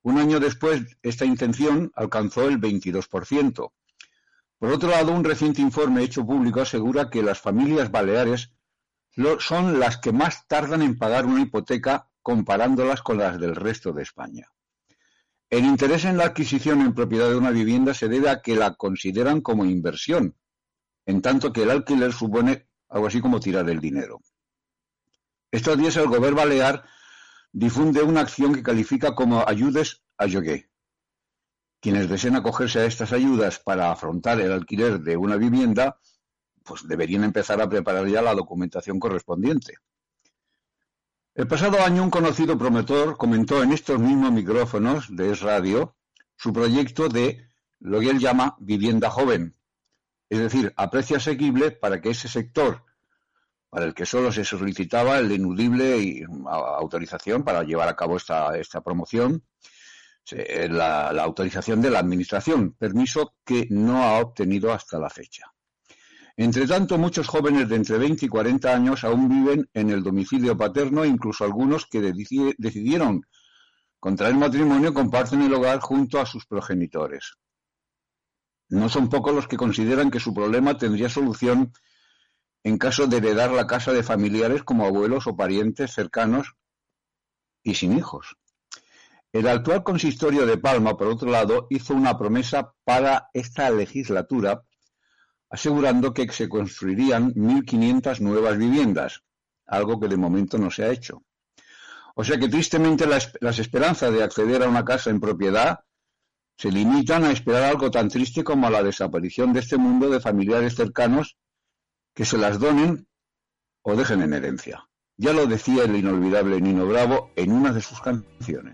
E: Un año después, esta intención alcanzó el veintidós por ciento. Por otro lado, un reciente informe hecho público asegura que las familias baleares son las que más tardan en pagar una hipoteca comparándolas con las del resto de España. El interés en la adquisición en propiedad de una vivienda se debe a que la consideran como inversión, en tanto que el alquiler supone algo así como tirar el dinero. Estos días el Govern balear difunde una acción que califica como ayudes a lloguer. Quienes deseen acogerse a estas ayudas para afrontar el alquiler de una vivienda, pues deberían empezar a preparar ya la documentación correspondiente. El pasado año un conocido promotor comentó en estos mismos micrófonos de Es Radio su proyecto de lo que él llama vivienda joven, es decir, a precio asequible para que ese sector, para el que solo se solicitaba el ineludible y autorización para llevar a cabo esta, esta promoción, la, la autorización de la Administración, permiso que no ha obtenido hasta la fecha. Entre tanto, muchos jóvenes de entre veinte y cuarenta años aún viven en el domicilio paterno, incluso algunos que decidieron contraer matrimonio comparten el hogar junto a sus progenitores. No son pocos los que consideran que su problema tendría solución en caso de heredar la casa de familiares como abuelos o parientes cercanos y sin hijos. El actual consistorio de Palma, por otro lado, hizo una promesa para esta legislatura, asegurando que se construirían mil quinientas nuevas viviendas, algo que de momento no se ha hecho. O sea que tristemente las, las esperanzas de acceder a una casa en propiedad se limitan a esperar algo tan triste como la desaparición de este mundo de familiares cercanos que se las donen o dejen en herencia. Ya lo decía el inolvidable Nino Bravo en una de sus canciones.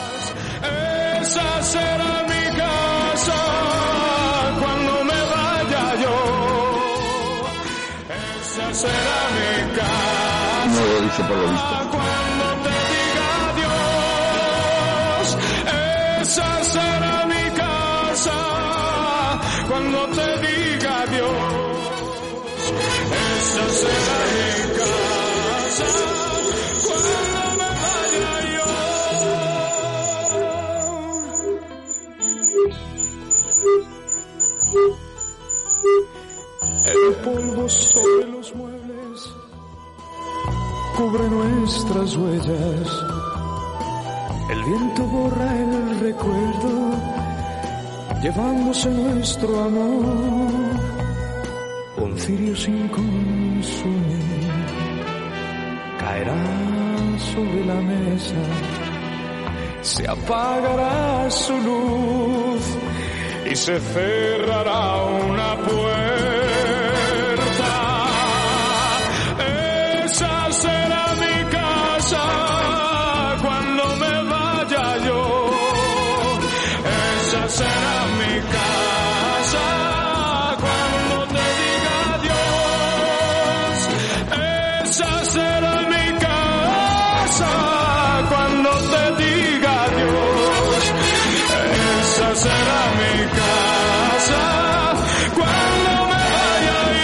F: Esa será mi casa cuando me vaya yo. Esa será mi casa.
E: No lo dice por lo visto.
F: Cuando te diga adiós. Esa será mi casa cuando te diga adiós. Esa será mi casa cuando me vaya yo. El polvo sobre los muebles cubre nuestras huellas. El viento borra el recuerdo, llevándose nuestro amor. Un cirio sin consumir caerá sobre la mesa, se apagará su luz y se cerrará una puerta. Esa será mi casa cuando me vaya yo. Esa será mi casa cuando te diga adiós. Esa será mi casa cuando te diga adiós. Esa será mi casa cuando me vaya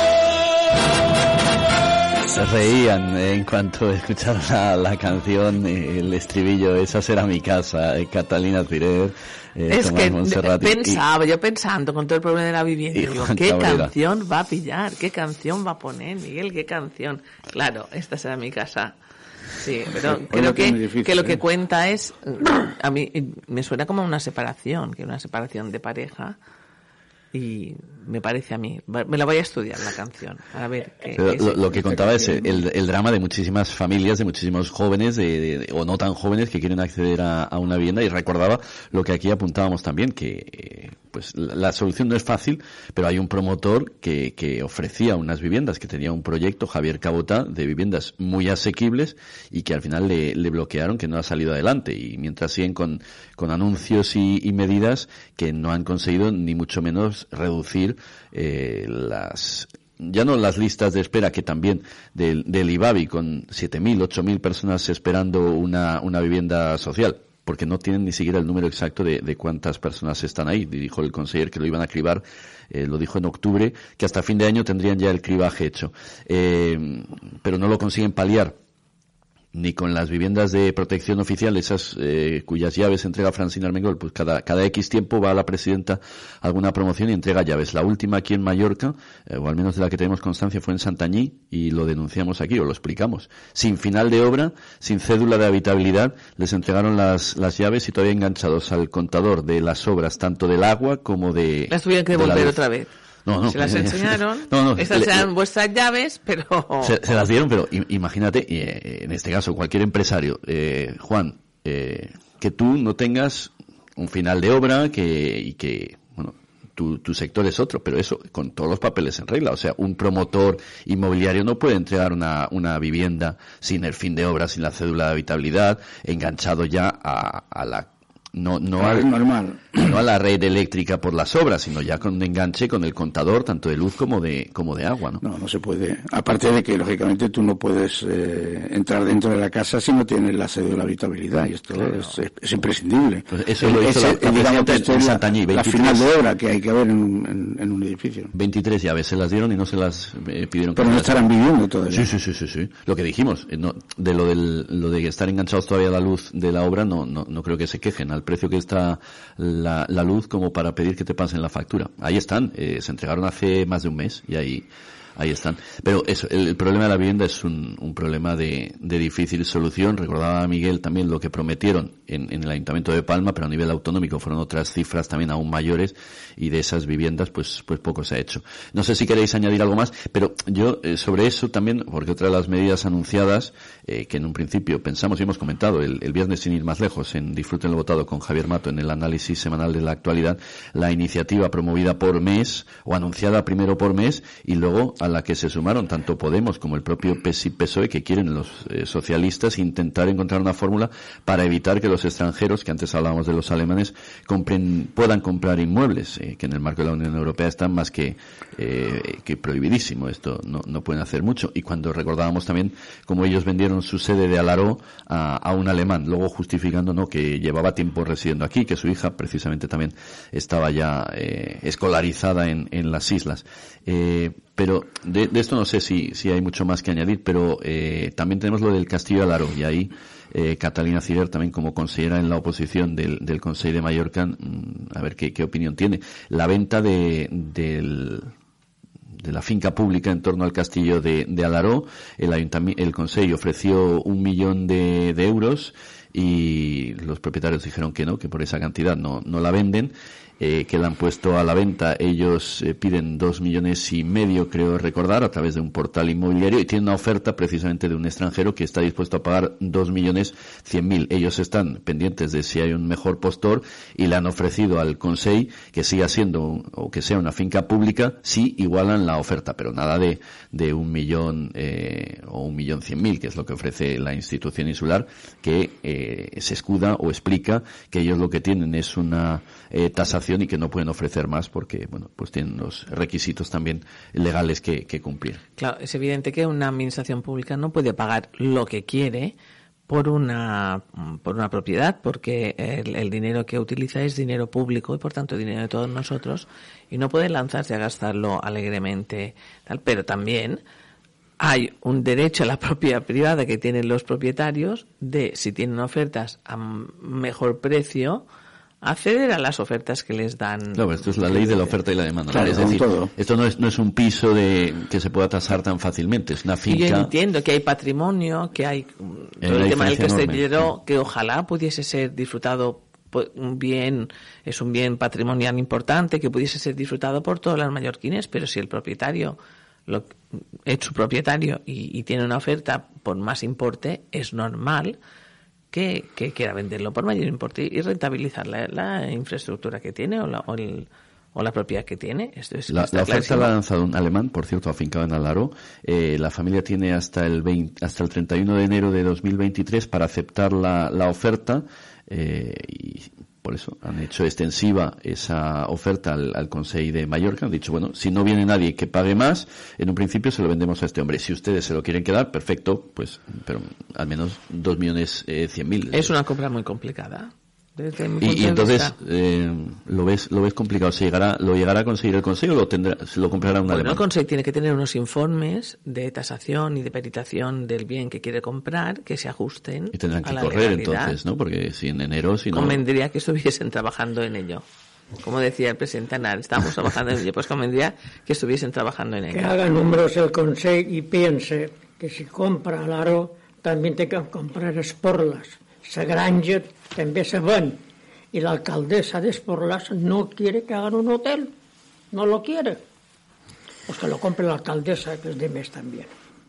F: yo.
A: Se reían en cuanto escucharon la, la canción, el estribillo, esa será mi casa, eh, Catalina Cirer, eh,
B: es
A: Tomás
B: que
A: Montserrat,
B: pensaba,
A: y,
B: yo pensando con todo el problema de la vivienda,
A: y
B: digo,
A: Juan
B: ¿qué
A: Cabrera.
B: canción va a pillar? ¿Qué canción va a poner, Miguel? ¿Qué canción? Claro, esta será mi casa. Sí, pero
D: Hoy
B: creo
D: lo
B: que,
D: tiene difícil,
B: que lo
D: ¿eh?
B: que cuenta es, a mí me suena como una separación, que una separación de pareja, y me parece a mí, me la voy a estudiar la canción, a ver qué,
A: Pero
B: qué
A: lo,
B: es.
A: lo que contaba es el, el drama de muchísimas familias, de muchísimos jóvenes de, de, de, o no tan jóvenes que quieren acceder a, a una vivienda, y recordaba lo que aquí apuntábamos también, que eh, pues la, la solución no es fácil, pero hay un promotor que, que ofrecía unas viviendas, que tenía un proyecto, Javier Cabotá, de viviendas muy asequibles y que al final le, le bloquearon, que no ha salido adelante, y mientras siguen con, con anuncios y, y medidas que no han conseguido ni mucho menos reducir eh, las, ya no las listas de espera, que también del, del IBABI, con siete mil, ocho mil personas esperando una, una vivienda social, porque no tienen ni siquiera el número exacto de, de cuántas personas están ahí. Dijo el conseller que lo iban a cribar, eh, lo dijo en octubre, que hasta fin de año tendrían ya el cribaje hecho. Eh, pero no lo consiguen paliar ni con las viviendas de protección oficial, esas eh, cuyas llaves entrega Francina Armengol, pues cada cada X tiempo va a la presidenta a alguna promoción y entrega llaves. La última aquí en Mallorca, eh, o al menos de la que tenemos constancia, fue en Santanyí, y lo denunciamos aquí, o lo explicamos. Sin final de obra, sin cédula de habitabilidad, les entregaron las las llaves y todavía enganchados al contador de las obras, tanto del agua como de...
B: Las tuvieron que
A: de la
B: devolver
A: luz.
B: otra vez.
A: No, no.
B: Se las enseñaron.
A: No, no.
B: Estas
A: le,
B: eran
A: le,
B: vuestras llaves, pero...
A: Se, se las dieron, pero imagínate, eh, en este caso, cualquier empresario, eh, Juan, eh, que tú no tengas un final de obra, que, y que, bueno, tu, tu sector es otro, pero eso, con todos los papeles en regla. O sea, un promotor inmobiliario no puede entregar una, una vivienda sin el fin de obra, sin la cédula de habitabilidad, enganchado ya a, a la... No, no, al,
D: normal.
A: no a la red eléctrica por las obras, sino ya con enganche con el contador, tanto de luz como de como de agua, ¿no?
D: No, no se puede. Aparte de que, lógicamente, tú no puedes eh, entrar dentro de la casa si no tienes la cédula de habitabilidad, y esto claro. es, es, es imprescindible.
A: Pues eso lo hizo
D: Ese,
A: la, la
D: digamos que esto es la,
A: Santanyí,
D: la final de obra que hay que haber en, en, en un edificio.
A: veintitrés llaves se las dieron y no se las eh, pidieron.
D: Pero no estarán viviendo todavía.
A: Sí, sí, sí, sí, sí. Lo que dijimos, eh, no, de lo del, lo de estar enganchados todavía a la luz de la obra, no, no, no creo que se quejen al precio que está la, la luz como para pedir que te pasen la factura. Ahí están, eh, se entregaron hace más de un mes y ahí ahí están. Pero eso, el, el problema de la vivienda es un, un problema de, de difícil solución. Recordaba a Miguel también lo que prometieron en, en el Ayuntamiento de Palma, pero a nivel autonómico fueron otras cifras también aún mayores, y de esas viviendas pues pues poco se ha hecho. No sé si queréis añadir algo más, pero yo eh, sobre eso también, porque otra de las medidas anunciadas, eh, que en un principio pensamos y hemos comentado el, el viernes sin ir más lejos, en Disfruten lo Votado con Javier Mato en el análisis semanal de la actualidad, la iniciativa promovida por mes, o anunciada primero por mes, y luego a la que se sumaron tanto Podemos como el propio P S I P S O E, que quieren los eh, socialistas intentar encontrar una fórmula para evitar que los extranjeros, que antes hablábamos de los alemanes, compren, puedan comprar inmuebles, eh, que en el marco de la Unión Europea están más que eh, que prohibidísimo. Esto no, no pueden hacer mucho. Y cuando recordábamos también cómo ellos vendieron su sede de Alaró a, a un alemán, luego justificando no que llevaba tiempo residiendo aquí, que su hija precisamente también estaba ya eh, escolarizada en, en las islas. Eh, pero de, de esto no sé si, si hay mucho más que añadir, pero eh, también tenemos lo del Castillo de Alaró, y ahí eh, Catalina Ciner también como consejera en la oposición del, del Consell de Mallorca, mmm, a ver qué, qué opinión tiene. La venta de, del, de la finca pública en torno al castillo de, de Alaró, el ayuntamiento, el Consell ofreció un millón de, de euros y los propietarios dijeron que no, que por esa cantidad no, no la venden. Eh, que la han puesto a la venta, ellos eh, piden dos millones y medio, creo recordar, a través de un portal inmobiliario, y tienen una oferta precisamente de un extranjero que está dispuesto a pagar dos millones cien mil. Ellos están pendientes de si hay un mejor postor y le han ofrecido al Consell que siga siendo un, o que sea una finca pública si igualan la oferta, pero nada de de un millón eh, o un millón cien mil, que es lo que ofrece la institución insular, que eh, se escuda o explica que ellos lo que tienen es una eh, tasación y que no pueden ofrecer más porque, bueno, pues tienen los requisitos también legales que, que cumplir.
B: Claro, es evidente que una administración pública no puede pagar lo que quiere por una por una propiedad, porque el, el dinero que utiliza es dinero público y por tanto dinero de todos nosotros, y no puede lanzarse a gastarlo alegremente, tal. Pero también hay un derecho a la propiedad privada que tienen los propietarios de, si tienen ofertas a mejor precio, acceder a las ofertas que les dan.
A: Claro, esto es la ley de la oferta y la demanda.
D: Claro,
A: es decir,
D: todo.
A: Esto no es no es un piso de que se pueda tasar tan fácilmente, es una finca.
B: Y yo entiendo que hay patrimonio, que hay todo el tema del castellero, que ojalá pudiese ser disfrutado, un bien, es un bien patrimonial importante, que pudiese ser disfrutado por todos los mallorquines, pero si el propietario lo, es su propietario y, y tiene una oferta por más importe, es normal que, que quiera venderlo por mayor importe y rentabilizar la, la infraestructura que tiene o la, o, el, o la propiedad que tiene. Esto es,
A: la, la oferta la ha lanzado un alemán, por cierto, afincado en Alaró. Eh, la familia tiene hasta el veinte, hasta el treinta y uno de enero de dos mil veintitrés para aceptar la, la oferta, eh, y por eso han hecho extensiva esa oferta al, al Consell de Mallorca. Han dicho, bueno, si no viene nadie que pague más, en un principio se lo vendemos a este hombre. Si ustedes se lo quieren quedar, perfecto, pues, pero al menos dos millones eh, cien mil.
B: Es una compra muy complicada. Desde mi punto
A: Y, y
B: de
A: entonces,
B: vista.
A: eh, ¿lo ves lo ves complicado? ¿Se llegará, ¿Lo llegará a conseguir el Consejo o lo, tendrá, se lo comprará un
B: Bueno,
A: alemán?
B: el Consejo tiene que tener unos informes de tasación y de peritación del bien que quiere comprar que se ajusten
A: Y tendrán
B: a
A: que
B: la
A: correr
B: legalidad.
A: entonces, ¿no? Porque si en enero, si no...
B: Convendría que estuviesen trabajando en ello. Como decía el presidente Anar, estamos trabajando en ello, pues convendría que estuviesen trabajando en
C: Que
B: ello.
C: haga números el Consejo y piense que si compra l'Aro també té que comprar Esporlas. La granja també se ven. Y la alcaldesa de Esporlas no quiere que hagan un hotel. No lo quiere. Pues que lo compre la alcaldesa, que es de mes también.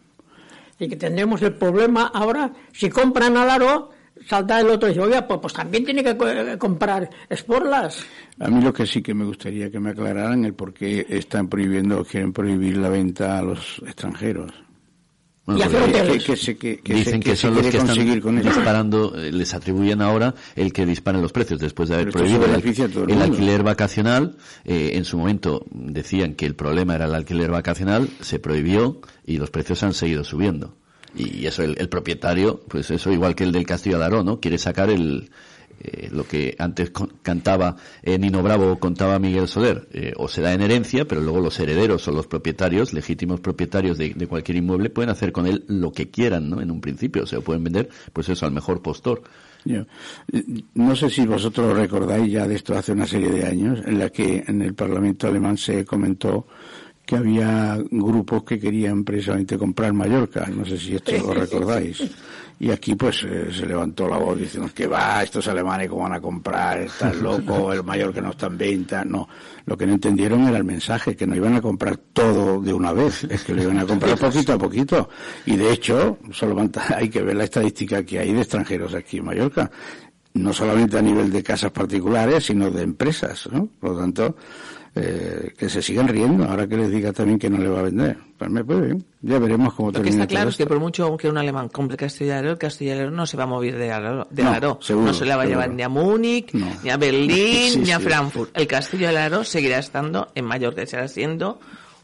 C: Y que tendremos el problema ahora, si compran al Aro, saldrá el otro y dice, oiga, pues, pues también tiene que co- comprar Esporlas.
D: A mí lo que sí que me gustaría que me aclararan el por qué están prohibiendo o quieren prohibir la venta a los extranjeros.
A: Bueno,
C: Y hacer
A: porque
D: ¿Qué,
C: hoteles.
D: qué se, qué- qué
A: dicen
D: se-
A: que
D: qué
A: son
D: se
A: los
D: quiere
A: que están
D: conseguir con esto?
A: disparando, eh, les atribuyen ahora el que disparen los precios después de haber
D: Pero esto
A: prohibido
D: se
A: el,
D: beneficia a todo el
A: el
D: mundo.
A: alquiler vacacional. Eh, en su momento decían que el problema era el alquiler vacacional, se prohibió y los precios han seguido subiendo. Y eso el, el propietario, pues eso igual que el del Castillo de Aró, ¿no? Quiere sacar el eh, lo que antes con- cantaba eh, Nino Bravo, contaba Miguel Soler, eh, o se da en herencia, pero luego los herederos o los propietarios, legítimos propietarios de, de cualquier inmueble, pueden hacer con él lo que quieran, ¿no? En un principio, se lo pueden vender, pues eso, al mejor postor.
D: Yo, eh, no sé si vosotros recordáis ya de esto hace una serie de años, en la que en el Parlamento alemán se comentó que había grupos que querían precisamente comprar Mallorca. No sé si esto lo recordáis. Y aquí pues eh, se levantó la voz diciendo que va, estos alemanes cómo van a comprar, están locos, el Mallorca no está en venta. No, lo que no entendieron era el mensaje, que no iban a comprar todo de una vez, es que lo iban a comprar poquito a poquito. Y de hecho, solo hay que ver la estadística que hay de extranjeros aquí en Mallorca. No solamente a nivel de casas particulares, sino de empresas, ¿no? Por lo tanto, eh, que se sigan riendo, ahora que les diga también que no le va a vender. Pues me puede bien. Ya veremos cómo
B: Lo que
D: termina
B: está claro
D: todo
B: es que
D: esto.
B: por mucho que un alemán compre Castillo de Aró, el Castillo de Aró no se va a mover de Aró. De
D: No,
B: Aró.
D: seguro,
B: no se le va a
D: seguro.
B: llevar ni a Múnich,
D: No.
B: ni a Berlín,
D: Sí,
B: ni a
D: sí.
B: Frankfurt. El Castillo de Aró seguirá estando en Mallorca, seguirá siendo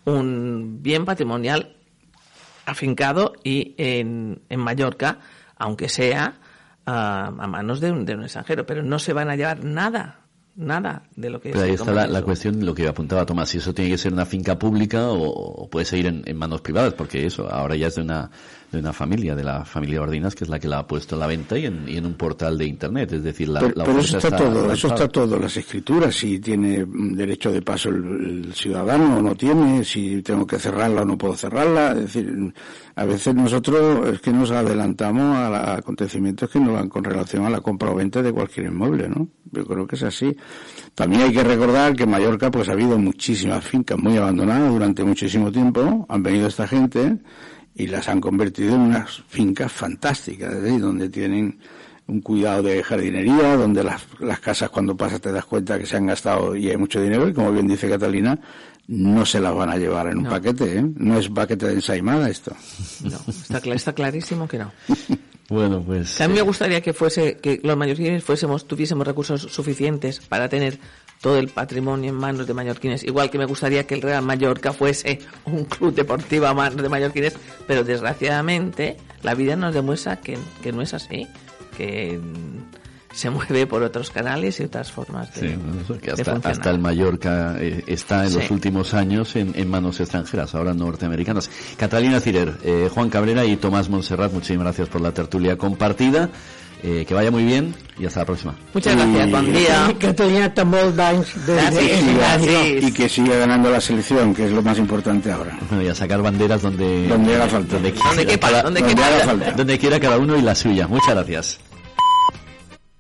B: un bien patrimonial afincado y en, en Mallorca, aunque sea uh, a manos de un, de un extranjero, pero no se van a llevar nada. Nada de lo que
A: Pero ahí
B: se
A: está la,
B: toma
A: la
B: eso.
A: cuestión, lo que apuntaba Tomás, si eso tiene que ser una finca pública o, o puede seguir en, en manos privadas, porque eso ahora ya es de una de una familia, de la familia Ordinas, que es la que la ha puesto a la venta y en, y en un portal de internet, es decir, la,
D: Pero,
A: la
D: pero eso
A: oferta
D: está todo, eso
A: lanzada.
D: está todo, las escrituras, si tiene mm, derecho de paso el, el ciudadano o no tiene, si tengo que cerrarla o no puedo cerrarla, es decir, a veces nosotros es que nos adelantamos a, la, a acontecimientos que no van con relación a la compra o venta de cualquier inmueble, ¿no? Yo creo que es así. También hay que recordar que en Mallorca pues ha habido muchísimas fincas muy abandonadas durante muchísimo tiempo, han venido esta gente y las han convertido en unas fincas fantásticas, es decir, donde tienen un cuidado de jardinería, donde las, las casas cuando pasas te das cuenta que se han gastado y hay mucho dinero, y como bien dice Catalina, no se las van a llevar en un
B: No.
D: paquete, ¿eh? No es paquete de ensaimada esto.
B: No, está, cla- está clarísimo que no.
A: Bueno, pues...
B: A mí me
A: eh,
B: gustaría que fuese, que los mallorquines fuésemos, tuviésemos recursos suficientes para tener todo el patrimonio en manos de mallorquines, igual que me gustaría que el Real Mallorca fuese un club deportivo a manos de mallorquines, pero desgraciadamente la vida nos demuestra que, que no es así, que mm, se mueve por otros canales y otras formas de,
A: Sí, bueno, eso, que
B: de
A: hasta,
B: funcionar.
A: hasta el Mallorca eh, está en
B: Sí.
A: los últimos años en, en manos extranjeras, ahora norteamericanas. Catalina Cirer, eh, Juan Cabrera y Tomás Montserrat, muchísimas gracias por la tertulia compartida. Eh, que vaya muy bien y hasta la próxima.
B: Muchas gracias,
D: Y-
B: bon dia.
C: Que tenía tan molt d'anys de,
B: Gràcies.
C: de,
D: Y
C: de
D: siga-
B: Gracias.
D: y que siga ganando la selección, que es lo más importante ahora.
A: Bueno, y a sacar banderas donde...
D: Donde haga falta.
A: Donde,
B: Donde quepa,
A: cada-
B: donde
D: donde
B: quepa.
D: haga falta.
A: donde quiera cada uno y la suya. Muchas gracias.